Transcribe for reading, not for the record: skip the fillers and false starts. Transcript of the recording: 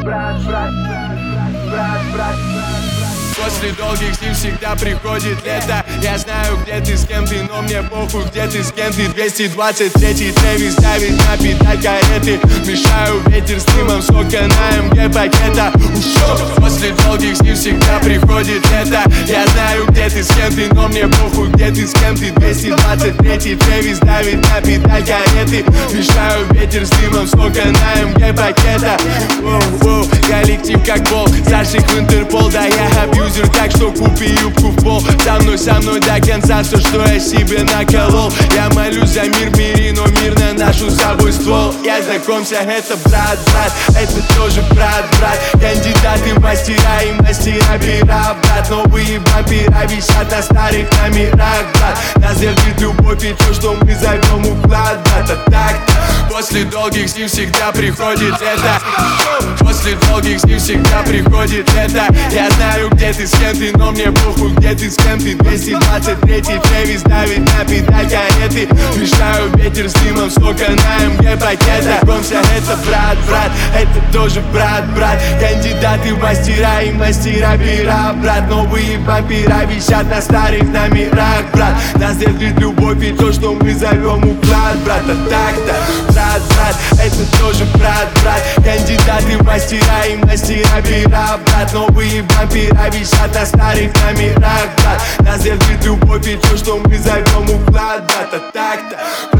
После долгих зим всегда приходит лето. Я знаю, где ты, с кем ты, но мне похуй, где ты, с кем ты. 223-й Трэвис давит на педаль кареты. Мешаю ветер с дымом, сколько на МГ пакета. Ушел. После долгих зим всегда приходит лето. Я знаю, где ты, с кем ты, но мне похуй, где ты, с кем ты. 223-й Трэвис давит на педаль кареты. Мешаю ветер с дымом, сколько на МГ пакета. Воу-воу, коллектив как пол, зашик в Интерпол, да я абьюзер, так что купи юбку в пол. Со мной до конца все, что я себе наколол. Я молюсь за мир в мире, но мирно ношу с собой ствол. Я знакомься, это брат, это тоже брат. Кандидаты в мастера и мастера пера, брат. Новые вампира висят на старых номерах, брат. Нас держит любовь и то, что мы зовем уклад, брат. А так-то после долгих зим всегда приходит лето. После долгих зим всегда приходит лето. Я знаю, где ты, с кем ты, но мне похуй, где ты, с кем ты. 223-й Трэвис давит на педаль кареты. Мешаю ветер с дымом, сколько на МГ пакета. Знакомься, это брат, это тоже брат. Кандидаты в мастера и мастера пера, брат. Новые вампира висят на старых номерах, брат. Нас держит любовь и то, что мы зовем уклад, брат. А так-то брат, это тоже брат. Кандидаты в мастера и мастера пера, брат. Новые вампира висят на старых номерах, брат. Нас держит любовь и то, что мы зовем уклад, брат. А так-то